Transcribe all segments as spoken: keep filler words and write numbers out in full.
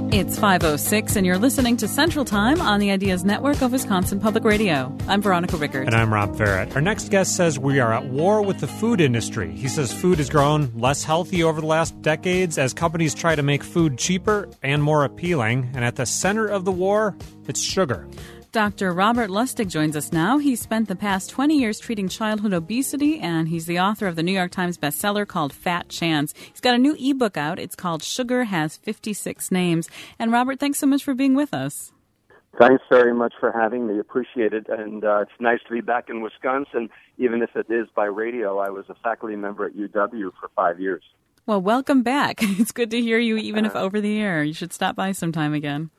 It's five oh six, and you're listening to Central Time on the Ideas Network of Wisconsin Public Radio. I'm Veronica Rickert. And I'm Rob Barrett. Our next guest says we are at war with the food industry. He says food has grown less healthy over the last decades as companies try to make food cheaper and more appealing. And at the center of the war, it's sugar. Doctor Robert Lustig joins us now. He spent the past twenty years treating childhood obesity, and he's the author of the New York Times bestseller called Fat Chance. He's got a new ebook out. It's called Sugar Has fifty-six Names. And Robert, thanks so much for being with us. Thanks very much for having me. Appreciate it. And uh, it's nice to be back in Wisconsin, even if it is by radio. I was a faculty member at U W for five years. Well, welcome back. It's good to hear you, even if over the air. You should stop by sometime again.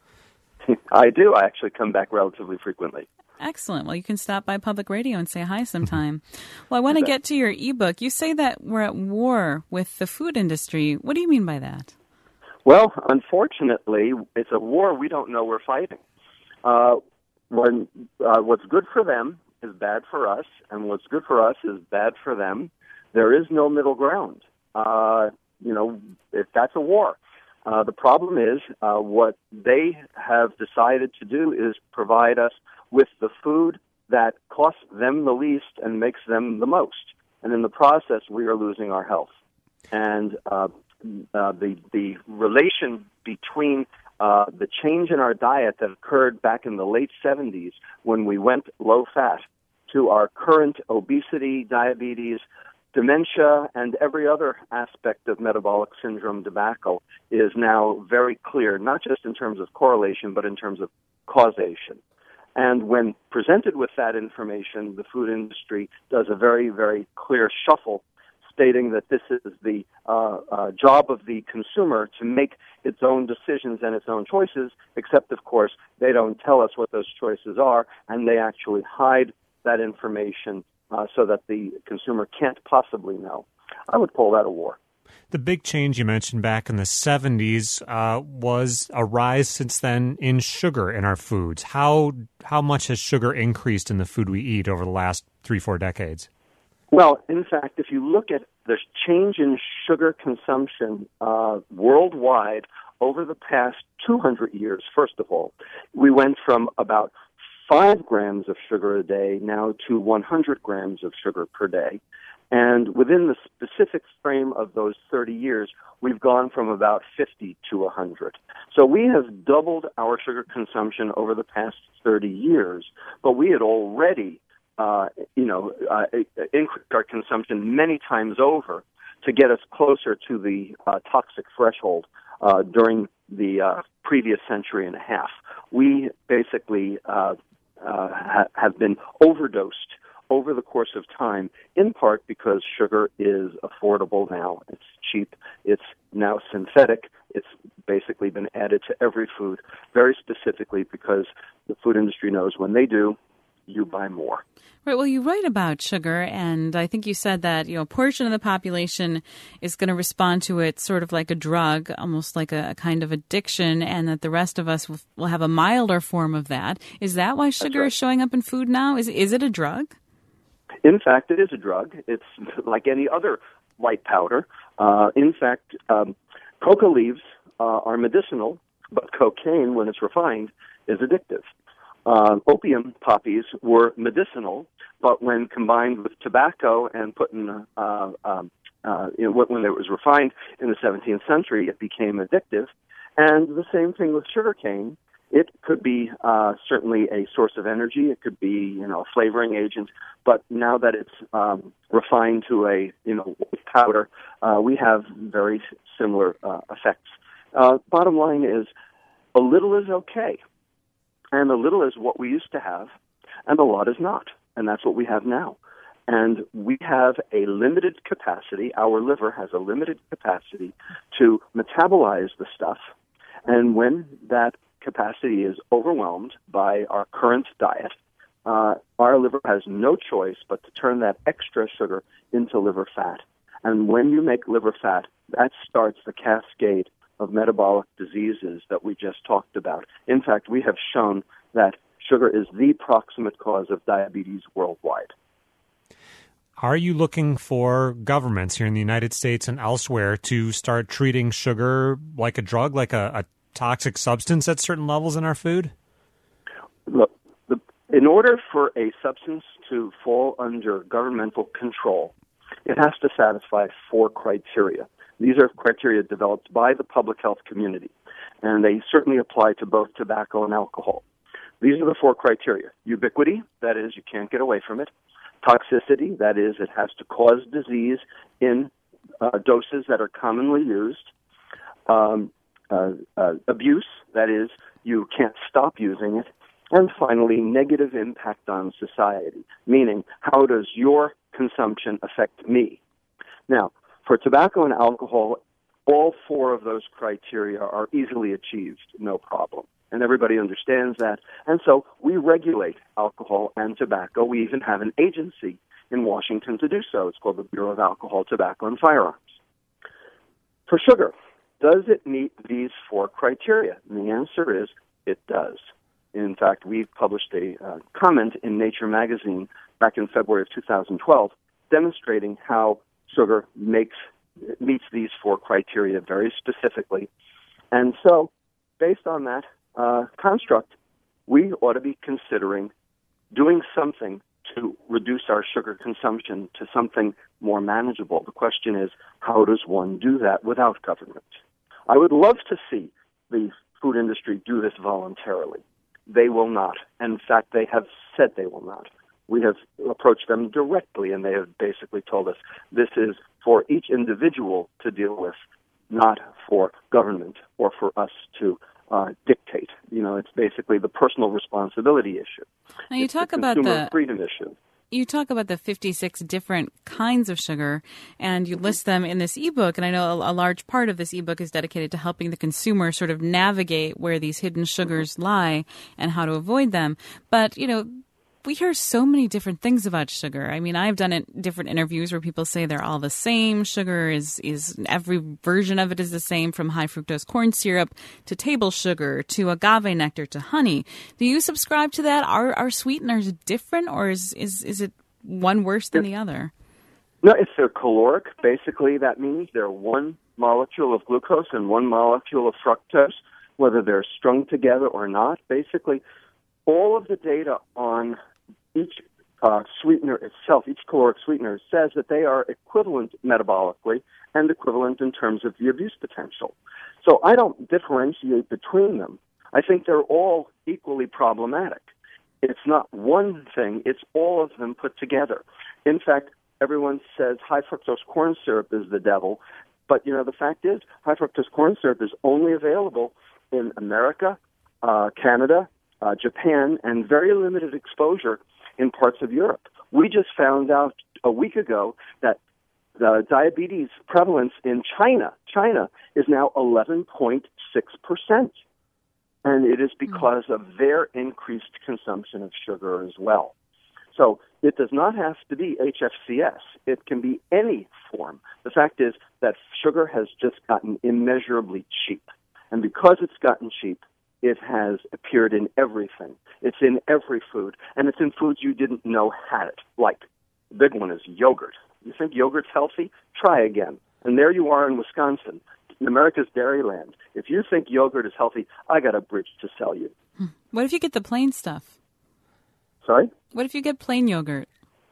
I do. I actually come back relatively frequently. Excellent. Well, you can stop by public radio and say hi sometime. Well, I want to get to your ebook. You say that we're at war with the food industry. What do you mean by that? Well, unfortunately, it's a war we don't know we're fighting. Uh, when uh, what's good for them is bad for us, and what's good for us is bad for them. There is no middle ground. Uh, you know, if that's a war. Uh, the problem is uh, what they have decided to do is provide us with the food that costs them the least and makes them the most. And in the process, we are losing our health. And uh, uh, the the relation between uh, the change in our diet that occurred back in the late seventies when we went low-fat to our current obesity, diabetes, dementia, and every other aspect of metabolic syndrome debacle is now very clear, not just in terms of correlation, but in terms of causation. And when presented with that information, the food industry does a very, very clear shuffle, stating that this is the uh, uh, job of the consumer to make its own decisions and its own choices, except, of course, they don't tell us what those choices are, and they actually hide that information Uh, so that the consumer can't possibly know. I would call that a war. The big change you mentioned back in the seventies uh, was a rise since then in sugar in our foods. How how much has sugar increased in the food we eat over the last three, four decades? Well, in fact, if you look at the change in sugar consumption uh, worldwide over the past two hundred years, first of all, we went from about five grams of sugar a day now to one hundred grams of sugar per day. And within the specific frame of those thirty years, we've gone from about fifty to one hundred. So we have doubled our sugar consumption over the past thirty years, but we had already, uh, you know, uh, increased our consumption many times over to get us closer to the uh, toxic threshold uh, during the uh, previous century and a half. We basically uh, Uh, ha- have been overdosed over the course of time, in part because sugar is affordable now. It's cheap. It's now synthetic. It's basically been added to every food, very specifically because the food industry knows when they do, you buy more. Right. Well, you write about sugar, and I think you said that, you know, a portion of the population is going to respond to it sort of like a drug, almost like a, a kind of addiction, and that the rest of us will, will have a milder form of that. Is that why sugar right. is showing up in food now? Is is it a drug? In fact, it is a drug. It's like any other white powder. Uh, in fact, um, coca leaves uh, are medicinal, but cocaine, when it's refined, is addictive. Uh, opium poppies were medicinal, but when combined with tobacco and put in, uh, um, uh, you know, when it was refined in the seventeenth century, it became addictive. And the same thing with sugarcane. It could be uh, certainly a source of energy. It could be, you know, a flavoring agent. But now that it's um, refined to a, you know, powder, uh, we have very similar uh, effects. Uh, bottom line is, a little is okay. And a little is what we used to have, and a lot is not. And that's what we have now. And we have a limited capacity. Our liver has a limited capacity to metabolize the stuff. And when that capacity is overwhelmed by our current diet, uh, our liver has no choice but to turn that extra sugar into liver fat. And when you make liver fat, that starts the cascade of metabolic diseases that we just talked about. In fact, we have shown that sugar is the proximate cause of diabetes worldwide. Are you looking for governments here in the United States and elsewhere to start treating sugar like a drug, like a, a toxic substance at certain levels in our food? Look, the, in order for a substance to fall under governmental control, it has to satisfy four criteria. These are criteria developed by the public health community, and they certainly apply to both tobacco and alcohol. These are the four criteria. Ubiquity, that is, you can't get away from it. Toxicity, that is, it has to cause disease in uh, doses that are commonly used. Um, uh, uh, abuse, that is, you can't stop using it. And finally, negative impact on society, meaning how does your consumption affect me? Now, for tobacco and alcohol, all four of those criteria are easily achieved, no problem. And everybody understands that. And so we regulate alcohol and tobacco. We even have an agency in Washington to do so. It's called the Bureau of Alcohol, Tobacco, and Firearms. For sugar, does it meet these four criteria? And the answer is it does. In fact, we published a uh, comment in Nature magazine back in February of two thousand twelve demonstrating how sugar makes meets these four criteria very specifically. And so, based on that uh, construct, we ought to be considering doing something to reduce our sugar consumption to something more manageable. The question is, how does one do that without government? I would love to see the food industry do this voluntarily. They will not. In fact, they have said they will not. We have approached them directly, and they have basically told us this is for each individual to deal with, not for government or for us to uh, dictate. You know, it's basically the personal responsibility issue. Now you it's talk the about consumer the freedom issue. You talk about the fifty-six different kinds of sugar, and you list them in this ebook. And I know a, a large part of this ebook is dedicated to helping the consumer sort of navigate where these hidden sugars lie and how to avoid them. But, you know, we hear so many different things about sugar. I mean, I've done it, different interviews where people say they're all the same. Sugar is, is every version of it is the same, from high fructose corn syrup to table sugar to agave nectar to honey. Do you subscribe to that? Are are sweeteners different, or is is, is it one worse than the other? No, if they're caloric, basically that means they're one molecule of glucose and one molecule of fructose, whether they're strung together or not. Basically, all of the data on each uh, sweetener itself, each caloric sweetener, says that they are equivalent metabolically and equivalent in terms of the abuse potential. So I don't differentiate between them. I think they're all equally problematic. It's not one thing, it's all of them put together. In fact, everyone says high fructose corn syrup is the devil, but, you know, the fact is high fructose corn syrup is only available in America, uh, Canada, uh, Japan, and very limited exposure in parts of Europe. We just found out a week ago that the diabetes prevalence in China, China is now eleven point six percent. And it is because of their increased consumption of sugar as well. So it does not have to be H F C S. It can be any form. The fact is that sugar has just gotten immeasurably cheap. And because it's gotten cheap, it has appeared in everything. It's in every food. And it's in foods you didn't know had it. Like, the big one is yogurt. You think yogurt's healthy? Try again. And there you are in Wisconsin, in America's Dairyland. If you think yogurt is healthy, I got a bridge to sell you. What if you get the plain stuff? Sorry? What if you get plain yogurt?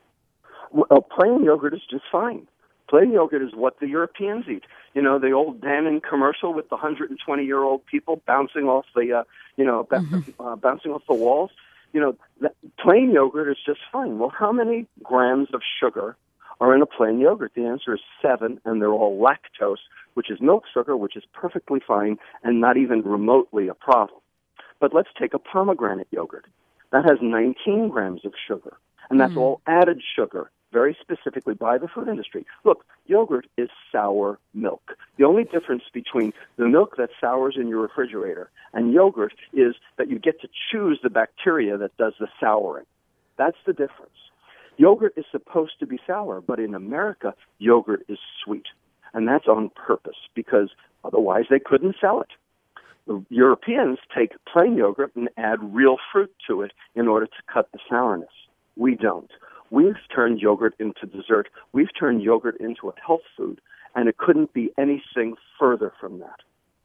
Well, plain yogurt is just fine. Plain yogurt is what the Europeans eat. You know, the old Dannon commercial with the one hundred twenty-year-old people bouncing off the, uh, you know, mm-hmm. uh, bouncing off the walls. You know, that plain yogurt is just fine. Well, how many grams of sugar are in a plain yogurt? The answer is seven, and they're all lactose, which is milk sugar, which is perfectly fine and not even remotely a problem. But let's take a pomegranate yogurt. That has nineteen grams of sugar, and that's mm. all added sugar, very specifically by the food industry. Look, yogurt is sour milk. The only difference between the milk that sours in your refrigerator and yogurt is that you get to choose the bacteria that does the souring. That's the difference. Yogurt is supposed to be sour, but in America, yogurt is sweet. And that's on purpose, because otherwise they couldn't sell it. The Europeans take plain yogurt and add real fruit to it in order to cut the sourness. We don't. We've turned yogurt into dessert. We've turned yogurt into a health food, and it couldn't be anything further from that.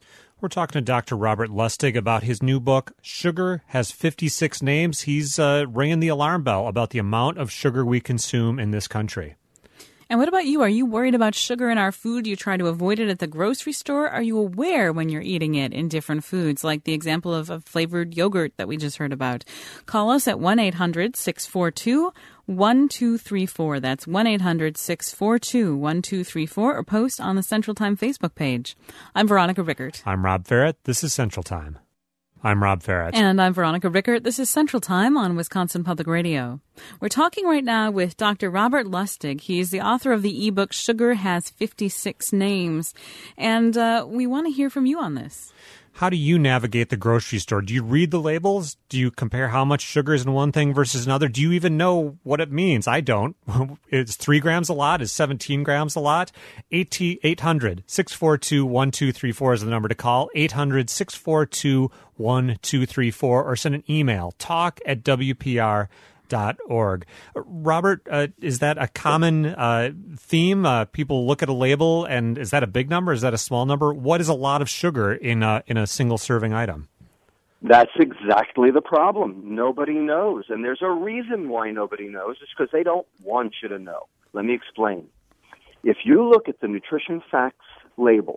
We're talking to Doctor Robert Lustig about his new book, Sugar Has fifty-six Names. He's uh, ringing the alarm bell about the amount of sugar we consume in this country. And what about you? Are you worried about sugar in our food? Do you try to avoid it at the grocery store? Are you aware when you're eating it in different foods, like the example of, of flavored yogurt that we just heard about? Call us at one eight hundred six four two one two three four. That's one eight hundred six four two one two three four, or post on the Central Time Facebook page. I'm Veronica Rickert. I'm Rob Ferret. This is Central Time. I'm Rob Ferret. And I'm Veronica Rickert. This is Central Time on Wisconsin Public Radio. We're talking right now with Doctor Robert Lustig. He's the author of the ebook Sugar Has fifty-six Names. And uh, we want to hear from you on this. How do you navigate the grocery store? Do you read the labels? Do you compare how much sugar is in one thing versus another? Do you even know what it means? I don't. Is three grams a lot? Is seventeen grams a lot? eight hundred six four two one two three four is the number to call. eight hundred six four two one two three four, or send an email, talk at W P R dot org. Robert, uh, is that a common uh, theme? Uh, people look at a label, and is that a big number? Is that a small number? What is a lot of sugar in a, in a single serving item? That's exactly the problem. Nobody knows, and there's a reason why nobody knows. It's because they don't want you to know. Let me explain. If you look at the nutrition facts label,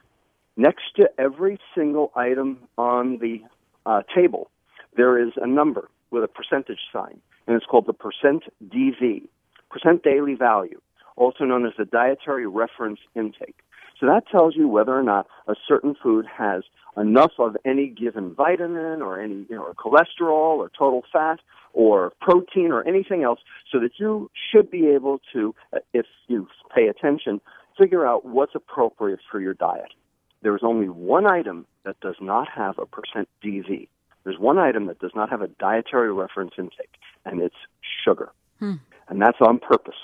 next to every single item on the uh, table, there is a number with a percentage sign, and it's called the percent D V, percent daily value, also known as the dietary reference intake. So that tells you whether or not a certain food has enough of any given vitamin or any, you know, cholesterol or total fat or protein or anything else, so that you should be able to, if you pay attention, figure out what's appropriate for your diet. There is only one item that does not have a percent D V. There's one item that does not have a dietary reference intake, and it's sugar. Hmm. And that's on purpose.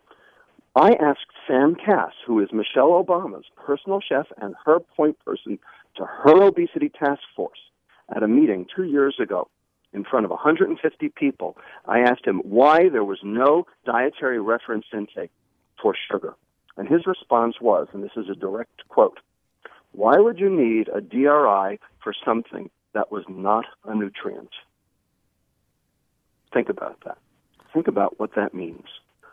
I asked Sam Cass, who is Michelle Obama's personal chef and her point person to her obesity task force, at a meeting two years ago in front of one hundred fifty people. I asked him why there was no dietary reference intake for sugar. And his response was, and this is a direct quote, "Why would you need a D R I for something that was not a nutrient?" Think about that. Think about what that means.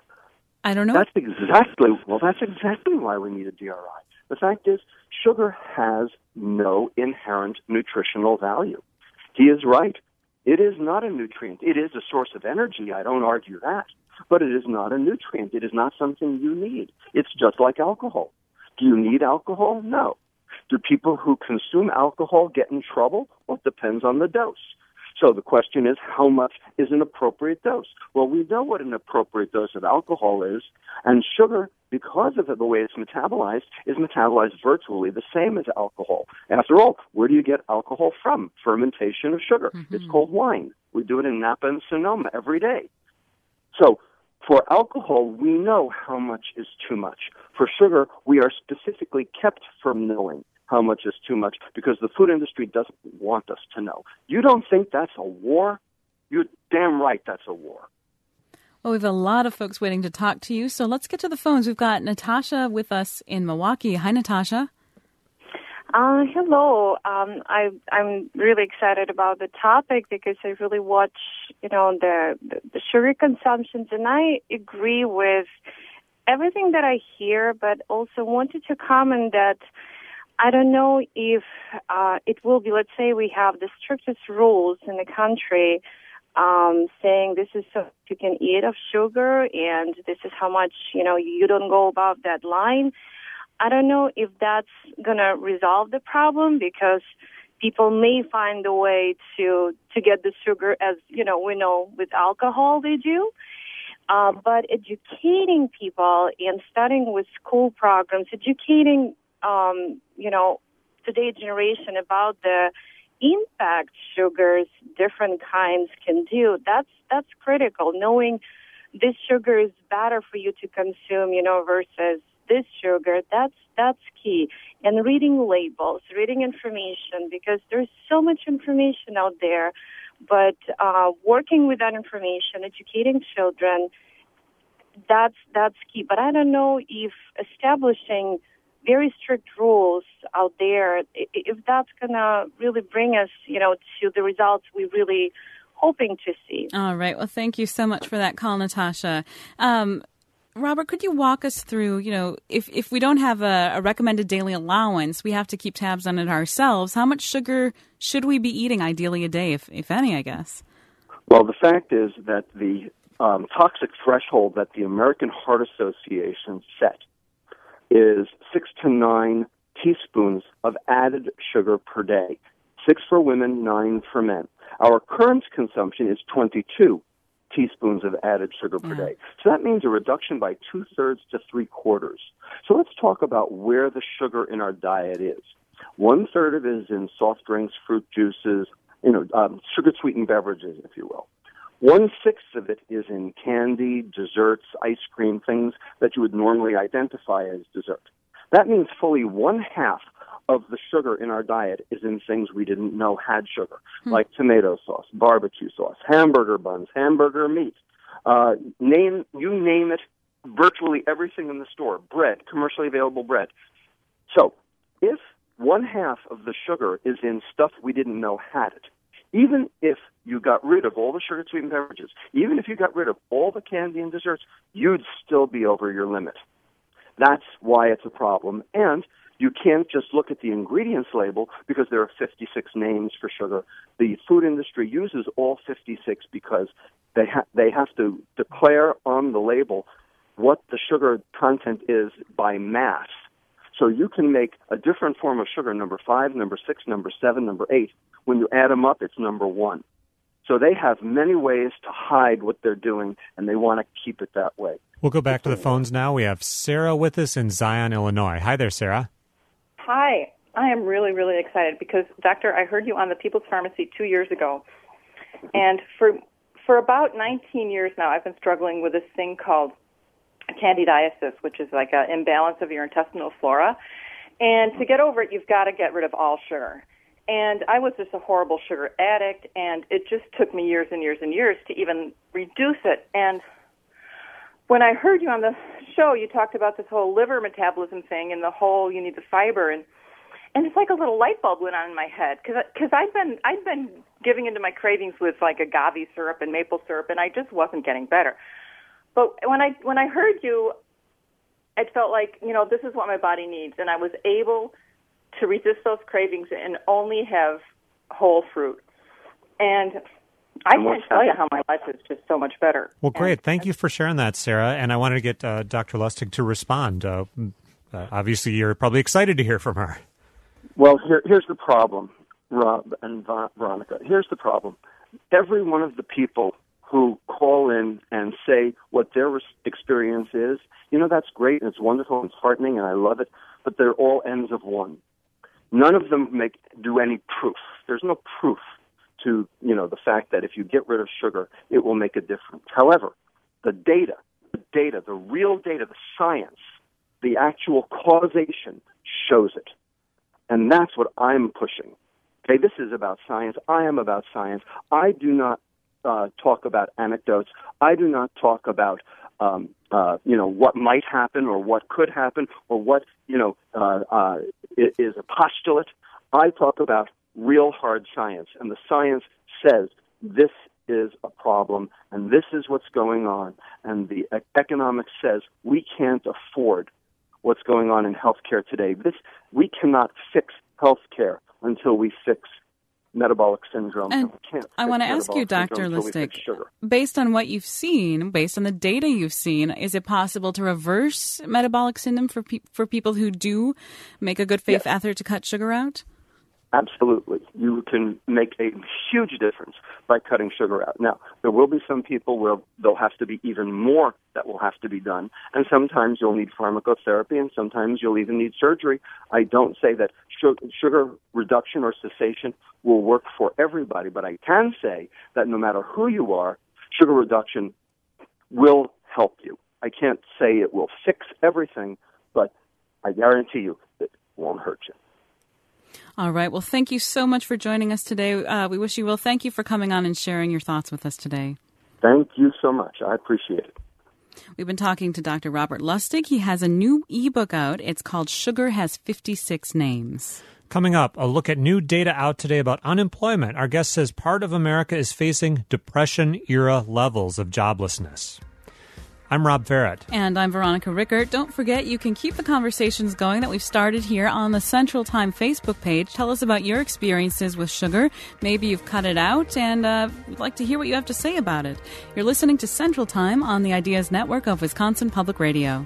I don't know. That's exactly, well, that's exactly why we need a D R I. The fact is, sugar has no inherent nutritional value. He is right. It is not a nutrient. It is a source of energy. I don't argue that. But it is not a nutrient. It is not something you need. It's just like alcohol. Do you need alcohol? No. Do people who consume alcohol get in trouble? Well, it depends on the dose. So the question is, how much is an appropriate dose? Well, we know what an appropriate dose of alcohol is, and sugar, because of the way it's metabolized, is metabolized virtually the same as alcohol. After all, where do you get alcohol from? Fermentation of sugar. Mm-hmm. It's called wine. We do it in Napa and Sonoma every day. So for alcohol, we know how much is too much. For sugar, we are specifically kept from knowing how much is too much because the food industry doesn't want us to know. You don't think that's a war? You're damn right that's a war. Well, we have a lot of folks waiting to talk to you, so let's get to the phones. We've got Natasha with us in Milwaukee. Hi, Natasha. Uh, hello. Um, I, I'm really excited about the topic because I really watch, you know, the, the, the sugar consumptions, and I agree with everything that I hear, but also wanted to comment that I don't know if uh, it will be, let's say we have the strictest rules in the country um, saying this is so you can eat of sugar and this is how much, you know, you don't go above that line. I don't know if that's going to resolve the problem because people may find a way to, to get the sugar as, you know, we know with alcohol they do. Uh, but educating people and starting with school programs, educating Um, you know, today's generation about the impact sugars, different kinds can do. That's that's critical. Knowing this sugar is better for you to consume, you know, versus this sugar. That's that's key. And reading labels, reading information, because there's so much information out there. But uh, working with that information, educating children, that's that's key. But I don't know if establishing very strict rules out there, if that's going to really bring us, you know, to the results we really hoping to see. All right. Well, thank you so much for that call, Natasha. Um, Robert, could you walk us through, you know, if, if we don't have a, a recommended daily allowance, we have to keep tabs on it ourselves. How much sugar should we be eating ideally a day, if, if any, I guess? Well, the fact is that the um, toxic threshold that the American Heart Association set is six to nine teaspoons of added sugar per day. Six for women, nine for men. Our current consumption is twenty-two teaspoons of added sugar per day. So that means a reduction by two-thirds to three-quarters. So let's talk about where the sugar in our diet is. One-third of it is in soft drinks, fruit juices, you know, um, sugar-sweetened beverages, if you will. One-sixth of it is in candy, desserts, ice cream, things that you would normally identify as dessert. That means fully one-half of the sugar in our diet is in things we didn't know had sugar, hmm. like tomato sauce, barbecue sauce, hamburger buns, hamburger meat. Uh, name you name it, virtually everything in the store, bread, commercially available bread. So if one half of the sugar is in stuff we didn't know had it, even if you got rid of all the sugar-sweetened beverages, even if you got rid of all the candy and desserts, you'd still be over your limit. That's why it's a problem. And you can't just look at the ingredients label because there are fifty-six names for sugar. The food industry uses all fifty-six because they ha- they have to declare on the label what the sugar content is by mass. So you can make a different form of sugar, number five, number six, number seven, number eight. When you add them up, it's number one. So they have many ways to hide what they're doing, and they want to keep it that way. We'll go back to the phones now. We have Sarah with us in Zion, Illinois. Hi there, Sarah. Hi. I am really, really excited because, Doctor, I heard you on the People's Pharmacy two years ago. And for for about nineteen years now, I've been struggling with this thing called candidiasis, which is like an imbalance of your intestinal flora. And to get over it, you've got to get rid of all sugar. And I was just a horrible sugar addict, and it just took me years and years and years to even reduce it. And when I heard you on the show, you talked about this whole liver metabolism thing and the whole you need the fiber, and and it's like a little light bulb went on in my head because because I've been I've been giving into my cravings with like agave syrup and maple syrup, and I just wasn't getting better. But when I when I heard you, it felt like, you know, this is what my body needs, and I was able to resist those cravings and only have whole fruit. And I can't tell you how my life is just so much better. Well, great. Thank you for sharing that, Sarah. And I wanted to get uh, Doctor Lustig to respond. Uh, uh, obviously, you're probably excited to hear from her. Well, here, here's the problem, Rob and Veronica. Here's the problem. Every one of the people who call in and say what their experience is, you know, that's great, and it's wonderful, and it's heartening, and I love it, but they're all ends of one. None of them make do any proof. There's no proof to, you know, the fact that if you get rid of sugar, it will make a difference. However, the data, the data, the real data, the science, the actual causation shows it. And that's what I'm pushing. Okay, this is about science. I am about science. I do not uh, talk about anecdotes. I do not talk about Um, uh, you know, what might happen or what could happen or what, you know, uh, uh, is a postulate. I talk about real hard science, and the science says this is a problem and this is what's going on, and the e- economics says we can't afford what's going on in healthcare today. This we cannot fix healthcare until we fix metabolic syndrome. And I want to ask you, Doctor Lustig, based on what you've seen, based on the data you've seen, is it possible to reverse metabolic syndrome for pe- for people who do make a good faith yes. effort to cut sugar out? Absolutely. You can make a huge difference by cutting sugar out. Now, there will be some people where there'll have to be even more that will have to be done, and sometimes you'll need pharmacotherapy, and sometimes you'll even need surgery. I don't say that sugar reduction or cessation will work for everybody, but I can say that no matter who you are, sugar reduction will help you. I can't say it will fix everything, but I guarantee you it won't hurt you. All right. Well, thank you so much for joining us today. Uh, we wish you well. Thank you for coming on and sharing your thoughts with us today. Thank you so much. I appreciate it. We've been talking to Doctor Robert Lustig. He has a new ebook out. It's called Sugar Has fifty-six Names. Coming up, a look at new data out today about unemployment. Our guest says part of America is facing Depression-era levels of joblessness. I'm Rob Farrett. And I'm Veronica Rickert. Don't forget, you can keep the conversations going that we've started here on the Central Time Facebook page. Tell us about your experiences with sugar. Maybe you've cut it out, and uh, we'd like to hear what you have to say about it. You're listening to Central Time on the Ideas Network of Wisconsin Public Radio.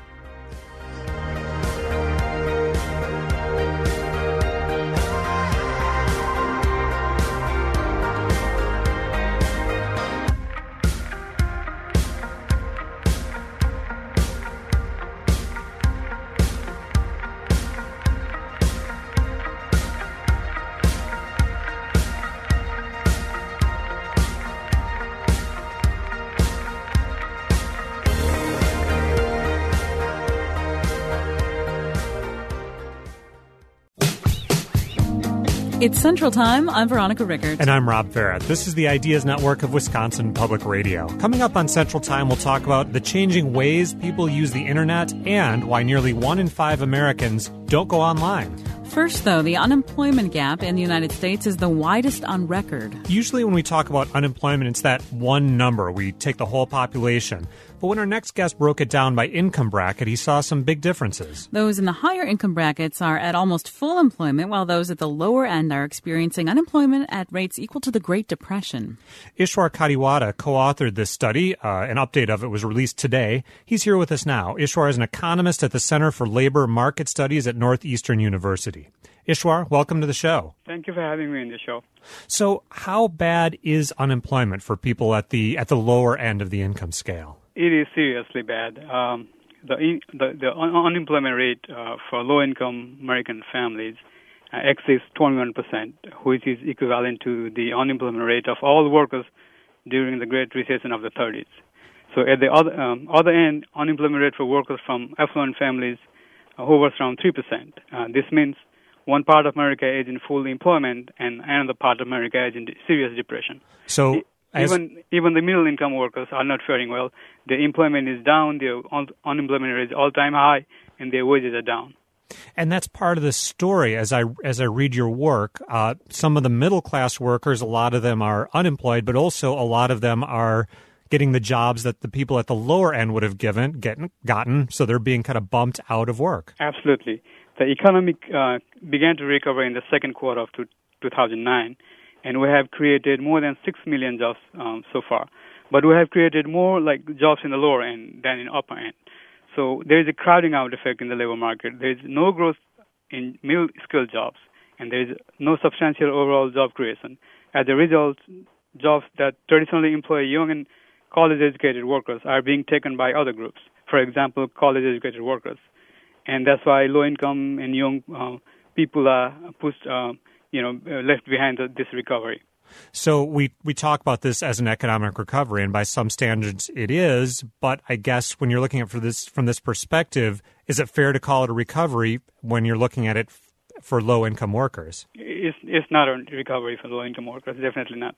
It's Central Time. I'm Veronica Rickert. And I'm Rob Farrett. This is the Ideas Network of Wisconsin Public Radio. Coming up on Central Time, we'll talk about the changing ways people use the internet and why nearly one in five Americans don't go online. First, though, the unemployment gap in the United States is the widest on record. Usually when we talk about unemployment, it's that one number. We take the whole population. But when our next guest broke it down by income bracket, he saw some big differences. Those in the higher income brackets are at almost full employment, while those at the lower end are experiencing unemployment at rates equal to the Great Depression. Ishwar Kadiwada co-authored this study. Uh, an update of it was released today. He's here with us now. Ishwar is an economist at the Center for Labor Market Studies at Northeastern University. Ishwar, welcome to the show. Thank you for having me in the show. So how bad is unemployment for people at the at the lower end of the income scale? It is seriously bad. Um, the, the the un- unemployment rate uh, for low-income American families uh, exceeds twenty-one percent, which is equivalent to the unemployment rate of all workers during the Great Recession of the thirties. So at the other um, other end, unemployment rate for workers from affluent families uh, hovers around three percent. Uh, this means one part of America is in full employment and another part of America is in serious depression. So As even even the middle income workers are not faring well. Their employment is down, their un- unemployment rate is all time high, and their wages are down. And that's part of the story. As I as I read your work, uh, some of the middle class workers, a lot of them are unemployed, but also a lot of them are getting the jobs that the people at the lower end would have given getting gotten. So they're being kind of bumped out of work. Absolutely, the economy uh, began to recover in the second quarter of two thousand nine. And we have created more than six million jobs um, so far. But we have created more like jobs in the lower end than in upper end. So there is a crowding out effect in the labor market. There is no growth in middle-skilled jobs, and there is no substantial overall job creation. As a result, jobs that traditionally employ young and college-educated workers are being taken by other groups. For example, college-educated workers. And that's why low-income and young uh, people are pushed uh, you know, uh, left behind the, this recovery. So we, we talk about this as an economic recovery, and by some standards it is, but I guess when you're looking at for this from this perspective, is it fair to call it a recovery when you're looking at it f- for low-income workers? It's, it's not a recovery for low-income workers, definitely not.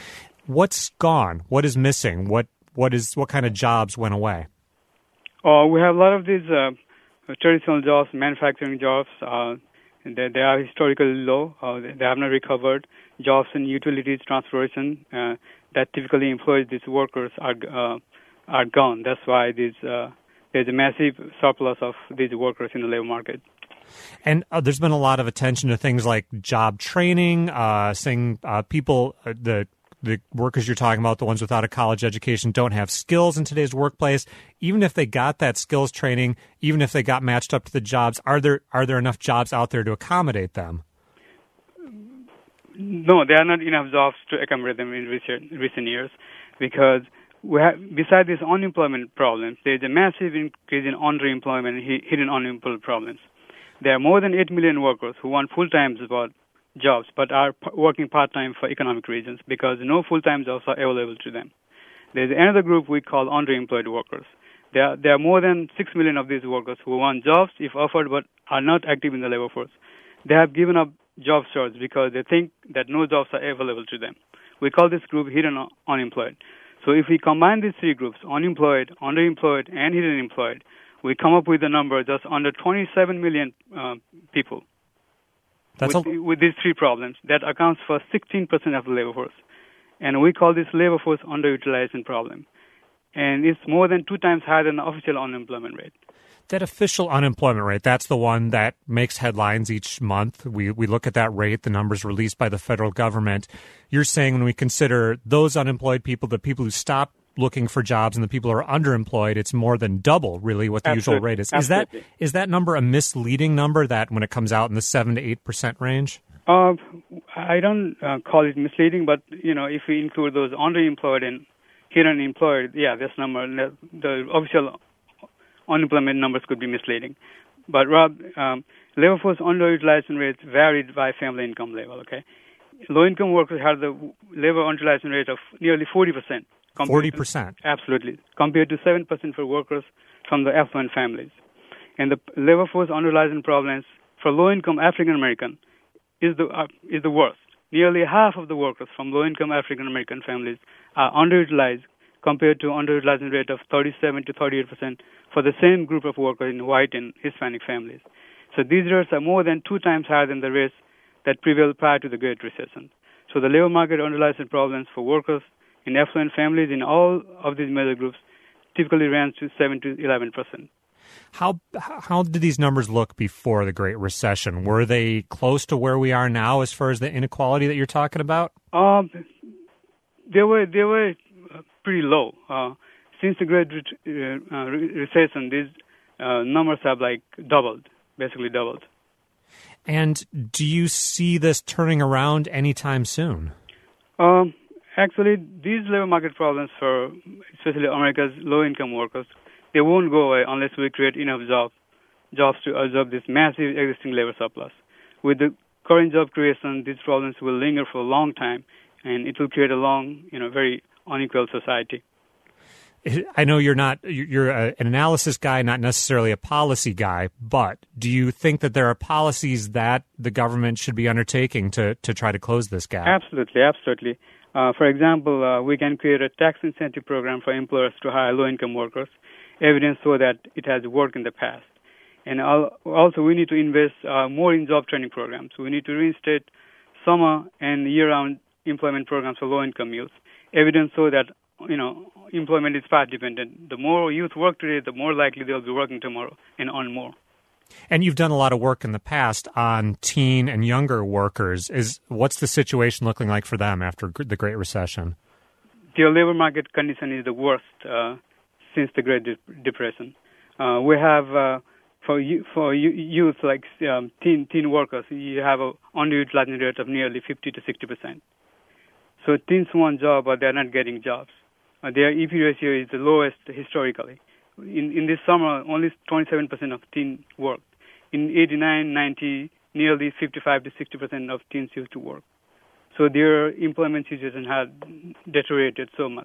What's gone? What is missing? What what is what kind of jobs went away? Uh, we have a lot of these uh, traditional jobs, manufacturing jobs, uh, They, they are historically low. Uh, they have not recovered. Jobs in utilities, transportation uh, that typically employs these workers are uh, are gone. That's why these, uh, there's a massive surplus of these workers in the labor market. And uh, there's been a lot of attention to things like job training, uh, saying uh, people, uh, the the workers you're talking about, the ones without a college education, don't have skills in today's workplace. Even if they got that skills training, even if they got matched up to the jobs, are there are there enough jobs out there to accommodate them? No, there are not enough jobs to accommodate them in recent, recent years because we have, besides these unemployment problems, there's a massive increase in underemployment and hidden unemployment problems. There are more than eight million workers who want full-time jobs but are p- working part-time for economic reasons because no full-time jobs are available to them. There's another group we call underemployed workers. There are, there are more than six million of these workers who want jobs if offered but are not active in the labor force. They have given up job search because they think that no jobs are available to them. We call this group hidden unemployed. So if we combine these three groups, unemployed, underemployed, and hidden employed, we come up with a number just under twenty-seven million uh, people That's with, a... with these three problems. That accounts for sixteen percent of the labor force. And we call this labor force underutilization problem. And it's more than two times higher than the official unemployment rate. That official unemployment rate, that's the one that makes headlines each month. We we look at that rate, the numbers released by the federal government. You're saying when we consider those unemployed people, the people who stop looking for jobs and the people who are underemployed, it's more than double, really, what the Absolutely. usual rate is. Absolutely. Is that is that number a misleading number, that when it comes out in the seven to eight percent range? Uh, I don't uh, call it misleading, but, you know, if we include those underemployed and hidden employed, yeah, this number, the, the official unemployment numbers could be misleading. But, Rob, um, labor force underutilization rates varied by family income level, okay? Low-income workers have the labor underutilization rate of nearly forty percent. forty percent? To, absolutely, compared to seven percent for workers from the affluent families. And the labor force underutilization problems for low-income African-American is the uh, is the worst. Nearly half of the workers from low-income African-American families are underutilized compared to underutilization rate of thirty-seven to thirty-eight percent for the same group of workers in white and Hispanic families. So these rates are more than two times higher than the rates that prevailed prior to the Great Recession. So the labor market underutilization problems for workers in affluent families in all of these major groups typically ran to seven to eleven percent. How how did these numbers look before the Great Recession? Were they close to where we are now as far as the inequality that you're talking about? Um, they were they were pretty low. Uh, since the Great Re- uh, Recession, these uh, numbers have like doubled, basically doubled. And do you see this turning around anytime soon? Um, actually, these labor market problems for especially America's low-income workers, they won't go away unless we create enough jobs, jobs to absorb this massive existing labor surplus. With the current job creation, these problems will linger for a long time, and it will create a long, you know, very unequal society. I know you're not, you're a, an analysis guy, not necessarily a policy guy, but do you think that there are policies that the government should be undertaking to, to try to close this gap? Absolutely, absolutely. Uh, for example, uh, we can create a tax incentive program for employers to hire low-income workers, evidence so that it has worked in the past. And also, we need to invest uh, more in job training programs. We need to reinstate summer and year-round employment programs for low-income youth, evidence so that, you know, employment is path-dependent. The more youth work today, the more likely they'll be working tomorrow and earn more. And you've done a lot of work in the past on teen and younger workers. Is what's the situation looking like for them after the Great Recession? The labor market condition is the worst uh, since the Great Depression. Uh, we have uh, for you, for youth like um, teen teen workers, you have a underutilization rate of nearly fifty to sixty percent. So teens want job, but they're not getting jobs. Uh, their E P ratio is the lowest historically. In in this summer, only twenty-seven percent of teens worked. In eighty-nine, ninety, nearly fifty-five to sixty percent of teens used to work. So their employment situation had deteriorated so much.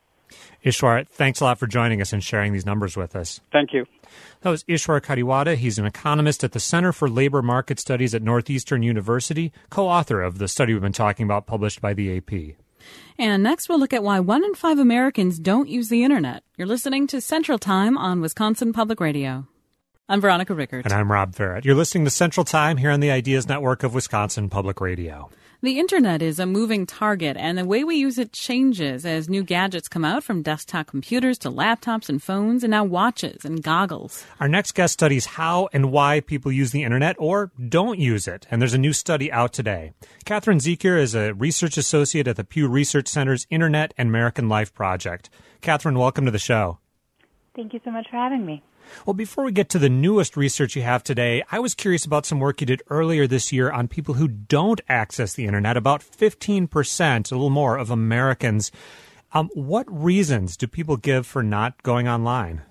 Ishwar, thanks a lot for joining us and sharing these numbers with us. Thank you. That was Ishwar Kadiwada. He's an economist at the Center for Labor Market Studies at Northeastern University, co-author of the study we've been talking about, published by the A P. And next we'll look at why one in five Americans don't use the Internet. You're listening to Central Time on Wisconsin Public Radio. I'm Veronica Rickert. And I'm Rob Farrett. You're listening to Central Time here on the Ideas Network of Wisconsin Public Radio. The Internet is a moving target, and the way we use it changes as new gadgets come out, from desktop computers to laptops and phones, and now watches and goggles. Our next guest studies how and why people use the Internet or don't use it, and there's a new study out today. Catherine Zekier is a research associate at the Pew Research Center's Internet and American Life Project. Catherine, welcome to the show. Thank you so much for having me. Well, before we get to the newest research you have today, I was curious about some work you did earlier this year on people who don't access the Internet. About fifteen percent, a little more, of Americans. Um, what reasons do people give for not going online?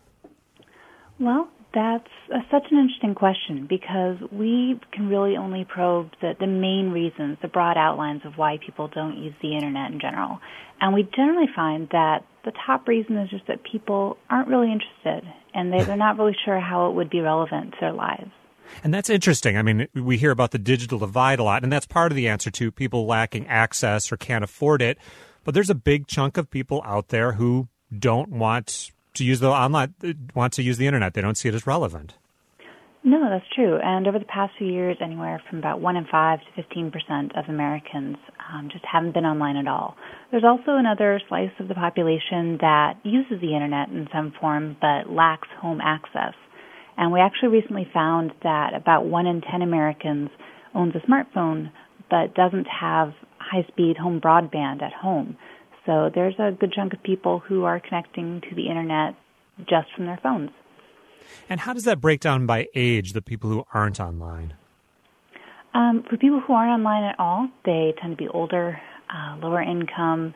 Well, that's uh, such an interesting question, because we can really only probe the, the main reasons, the broad outlines of why people don't use the Internet in general. And we generally find that the top reason is just that people aren't really interested, and they, they're not really sure how it would be relevant to their lives. And that's interesting. I mean, we hear about the digital divide a lot, and that's part of the answer to people lacking access or can't afford it. But there's a big chunk of people out there who don't want to use the online, want to use the internet. They don't see it as relevant. No, that's true. And over the past few years, anywhere from about one in five to fifteen percent of Americans um, just haven't been online at all. There's also another slice of the population that uses the internet in some form but lacks home access. And we actually recently found that about one in ten Americans owns a smartphone but doesn't have high-speed home broadband at home. So there's a good chunk of people who are connecting to the internet just from their phones. And how does that break down by age, the people who aren't online? Um, for people who aren't online at all, they tend to be older, uh, lower income,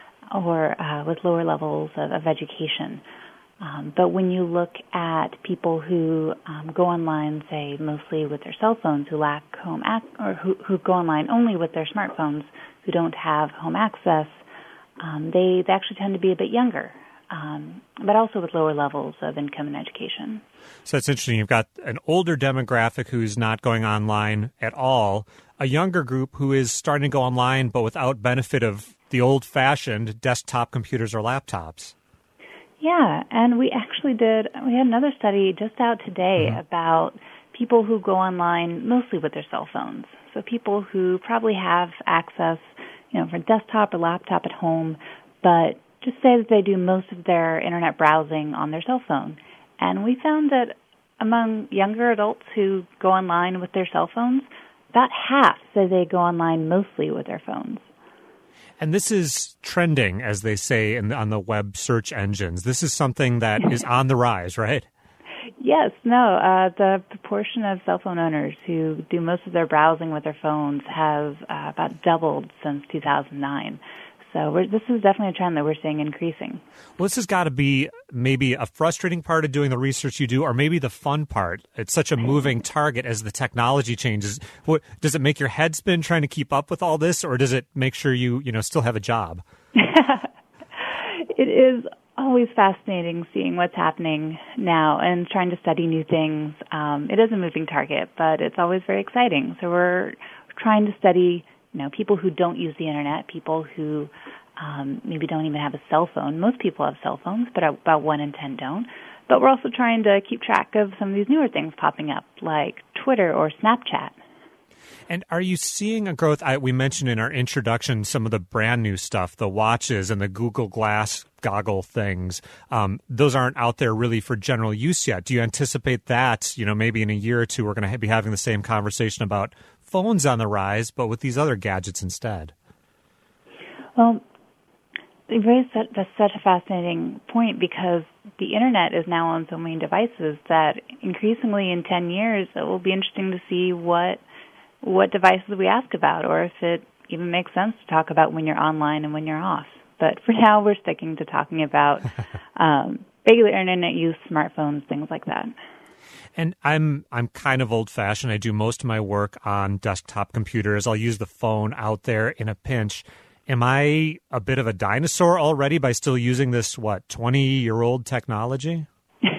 or uh, with lower levels of, of education. Um, but when you look at people who um, go online, say, mostly with their cell phones, who lack home ac- or who, who go online only with their smartphones, who don't have home access, um, they, they actually tend to be a bit younger, um, but also with lower levels of income and education. So it's interesting. You've got an older demographic who's not going online at all, a younger group who is starting to go online, but without benefit of the old-fashioned desktop computers or laptops. Yeah, and we actually did, we had another study just out today mm-hmm. about people who go online mostly with their cell phones. So people who probably have access, you know, for desktop or laptop at home, but just say that they do most of their internet browsing on their cell phone. And we found that among younger adults who go online with their cell phones, about half say they go online mostly with their phones. And this is trending, as they say in the, on the web search engines. This is something that is on the rise, right? Yes, no. Uh, the proportion of cell phone owners who do most of their browsing with their phones has uh, about doubled since two thousand nine. So we're, this is definitely a trend that we're seeing increasing. Well, this has got to be maybe a frustrating part of doing the research you do, or maybe the fun part. It's such a moving target as the technology changes. What, does it make your head spin trying to keep up with all this, or does it make sure you, you know, still have a job? It is always fascinating seeing what's happening now and trying to study new things. Um, it is a moving target, but it's always very exciting. So we're trying to study You know, people who don't use the internet, people who um, maybe don't even have a cell phone. Most people have cell phones, but about one in ten don't. But we're also trying to keep track of some of these newer things popping up, like Twitter or Snapchat. And are you seeing a growth? I, we mentioned in our introduction some of the brand new stuff, the watches and the Google Glass goggle things. Um, those aren't out there really for general use yet. Do you anticipate that, you know, maybe in a year or two we're going to be having the same conversation about phones on the rise, but with these other gadgets instead? Well, you raised that, that's such a fascinating point because the internet is now on so many devices that increasingly in ten years it will be interesting to see what what devices we ask about, or if it even makes sense to talk about when you're online and when you're off. But for now, we're sticking to talking about um, regular internet use, smartphones, things like that. And I'm I'm kind of old-fashioned. I do most of my work on desktop computers. I'll use the phone out there in a pinch. Am I a bit of a dinosaur already by still using this, what, twenty-year-old technology?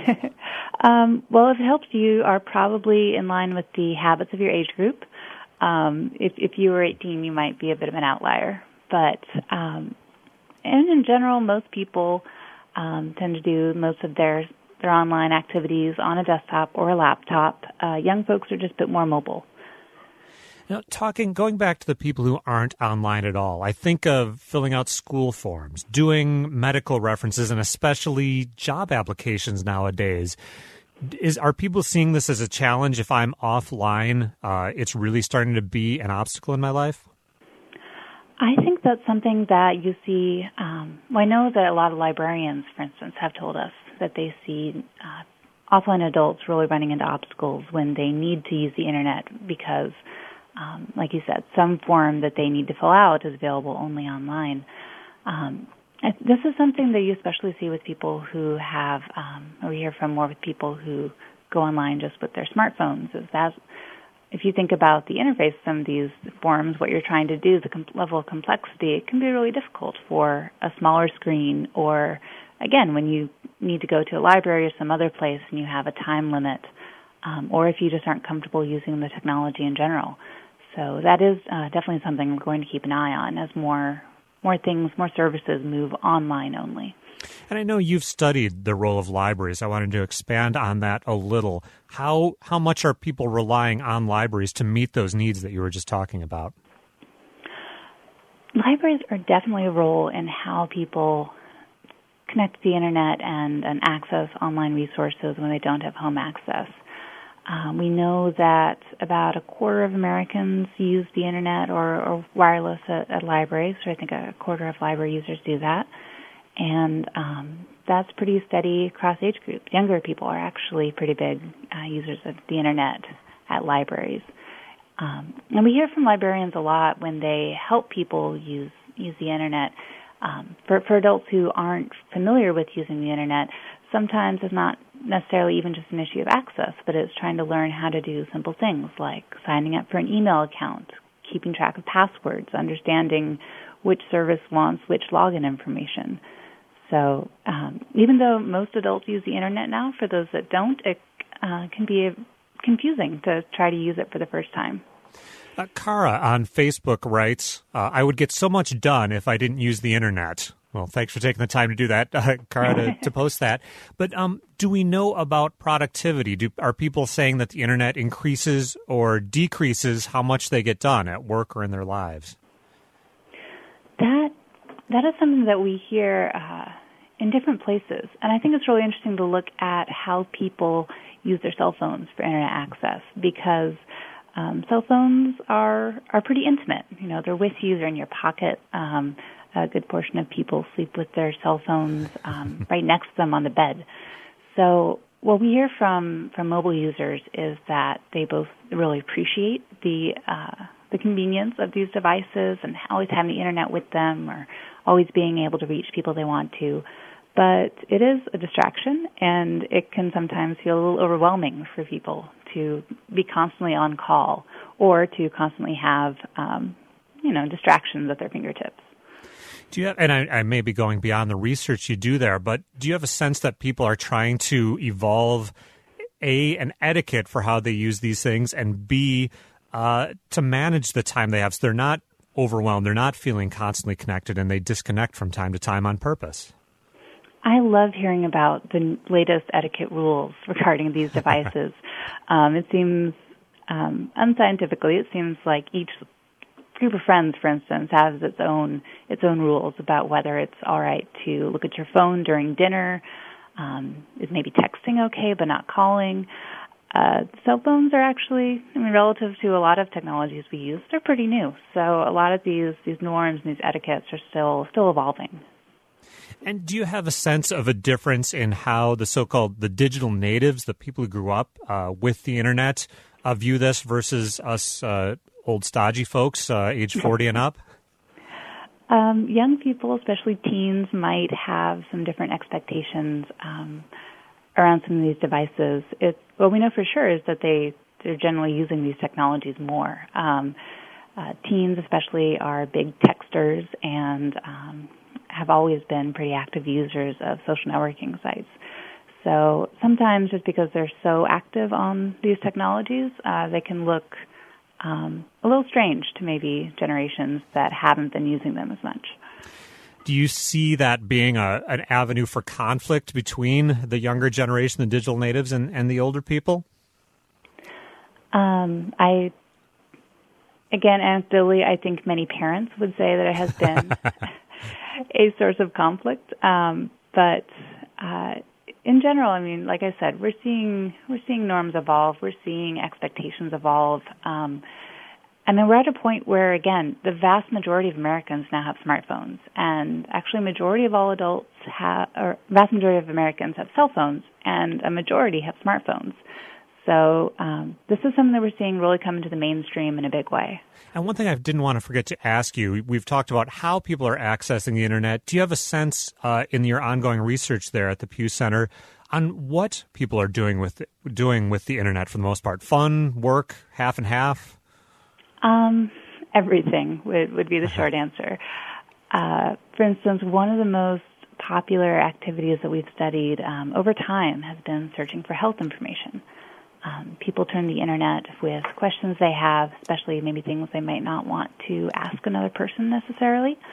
um, well, if it helps, you are probably in line with the habits of your age group. Um, if, if you were eighteen, you might be a bit of an outlier. But um, and in general, most people um, tend to do most of their their online activities on a desktop or a laptop. Uh, young folks are just a bit more mobile. Now, talking, going back to the people who aren't online at all, I think of filling out school forms, doing medical references, and especially job applications nowadays. Is are people seeing this as a challenge? If I'm offline, uh, it's really starting to be an obstacle in my life? I think that's something that you see. Um, well, I know that a lot of librarians, for instance, have told us that they see uh, offline adults really running into obstacles when they need to use the internet because, um, like you said, some form that they need to fill out is available only online. Um, this is something that you especially see with people who have, um, or we hear from more with people who go online just with their smartphones, is that if you think about the interface of some of these forms, what you're trying to do, the com- level of complexity, it can be really difficult for a smaller screen or, again, when you need to go to a library or some other place and you have a time limit, um, or if you just aren't comfortable using the technology in general. So that is uh, definitely something we're going to keep an eye on as more more things, more services move online only. And I know you've studied the role of libraries. I wanted to expand on that a little. How how much are people relying on libraries to meet those needs that you were just talking about? Libraries are definitely a role in how people connect to the internet and, and access online resources when they don't have home access. Um, we know that about a quarter of Americans use the internet or, or wireless at, at libraries, so I think a quarter of library users do that. And um, that's pretty steady across age groups. Younger people are actually pretty big uh, users of the internet at libraries. Um, and we hear from librarians a lot when they help people use use the internet. Um, for, for adults who aren't familiar with using the internet, sometimes it's not necessarily even just an issue of access, but it's trying to learn how to do simple things like signing up for an email account, keeping track of passwords, understanding which service wants which login information. So um, even though most adults use the internet now, for those that don't, it uh, can be confusing to try to use it for the first time. Uh, Cara on Facebook writes, uh, I would get so much done if I didn't use the internet. Well, thanks for taking the time to do that, uh, Cara, to, to post that. But um, do we know about productivity? Do, are people saying that the internet increases or decreases how much they get done at work or in their lives? That that is something that we hear uh, in different places. And I think it's really interesting to look at how people use their cell phones for internet access, because um, cell phones are are pretty intimate. You know, they're with you, they're in your pocket. Um, a good portion of people sleep with their cell phones um, right next to them on the bed. So what we hear from, from mobile users is that they both really appreciate the uh, the convenience of these devices and always having the internet with them or always being able to reach people they want to. But it is a distraction, and it can sometimes feel a little overwhelming for people to be constantly on call or to constantly have, um, you know, distractions at their fingertips. Do you have, and I, I may be going beyond the research you do there, but do you have a sense that people are trying to evolve, A, an etiquette for how they use these things, and B, uh, to manage the time they have so they're not overwhelmed, they're not feeling constantly connected, and they disconnect from time to time on purpose? I love hearing about the latest etiquette rules regarding these devices. um, it seems, um, unscientifically, it seems like each group of friends, for instance, has its own its own rules about whether it's all right to look at your phone during dinner. Um, is maybe texting okay, but not calling? Uh, cell phones are actually, I mean, relative to a lot of technologies we use, they're pretty new. So a lot of these these norms and these etiquettes are still still evolving. And do you have a sense of a difference in how the so-called the digital natives, the people who grew up uh, with the internet, uh, view this versus us uh, old stodgy folks, uh, age forty and up? Um, young people, especially teens, might have some different expectations um, around some of these devices. It, what we know for sure is that they, they're generally using these technologies more. Um, uh, teens especially are big texters and um, have always been pretty active users of social networking sites. So sometimes just because they're so active on these technologies, uh, they can look Um, a little strange to maybe generations that haven't been using them as much. Do you see that being a, an avenue for conflict between the younger generation, the digital natives, and, and the older people? Um, I, again, anecdotally, I think many parents would say that it has been a source of conflict. Um, but uh, in general, I mean, like I said, we're seeing we're seeing norms evolve. We're seeing expectations evolve. Um, and then we're at a point where, again, the vast majority of Americans now have smartphones, and actually, a majority of all adults have, or vast majority of Americans have cell phones, and a majority have smartphones. So um, this is something that we're seeing really come into the mainstream in a big way. And one thing I didn't want to forget to ask you, we've talked about how people are accessing the internet. Do you have a sense uh, in your ongoing research there at the Pew Center on what people are doing with the, doing with the internet for the most part? Fun, work, half and half? Um, everything would, would be the short answer. Uh, for instance, one of the most popular activities that we've studied um, over time has been searching for health information. Um, people turn to the internet with questions they have, especially maybe things they might not want to ask another person necessarily.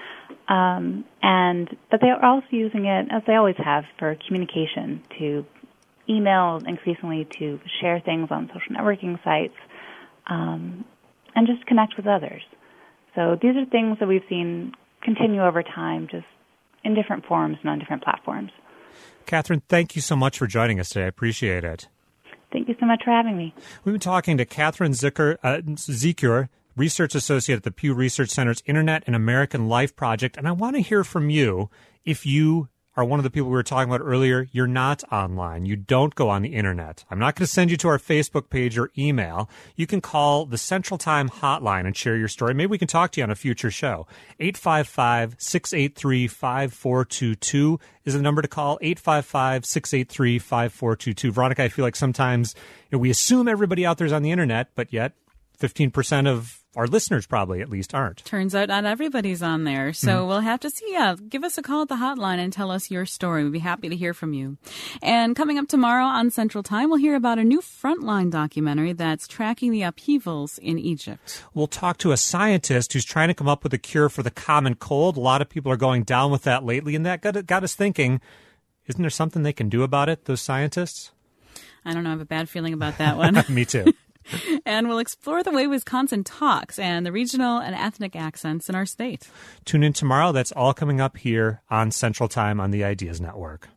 Um, and but they are also using it, as they always have, for communication, to email, increasingly to share things on social networking sites, um, and just connect with others. So these are things that we've seen continue over time, just in different forms and on different platforms. Catherine, thank you so much for joining us today. I appreciate it. Thank you so much for having me. We've been talking to Catherine Zicker, uh, Zikur, Research Associate at the Pew Research Center's Internet and American Life Project. And I want to hear from you if you are one of the people we were talking about earlier. You're not online. You don't go on the Internet. I'm not going to send you to our Facebook page or email. You can call the Central Time hotline and share your story. Maybe we can talk to you on a future show. eight five five, six eight three, five four two two is the number to call, eight five five, six eight three, five four two two. Veronica, I feel like sometimes you know, we assume everybody out there is on the Internet, but yet fifteen percent of our listeners probably at least aren't. Turns out not everybody's on there. So mm-hmm. we'll have to see. Yeah, give us a call at the hotline and tell us your story. We'd be happy to hear from you. And coming up tomorrow on Central Time, we'll hear about a new Frontline documentary that's tracking the upheavals in Egypt. We'll talk to a scientist who's trying to come up with a cure for the common cold. A lot of people are going down with that lately, and that got, got us thinking, isn't there something they can do about it, those scientists? I don't know. I have a bad feeling about that one. Me too. And we'll explore the way Wisconsin talks and the regional and ethnic accents in our state. Tune in tomorrow. That's all coming up here on Central Time on the Ideas Network.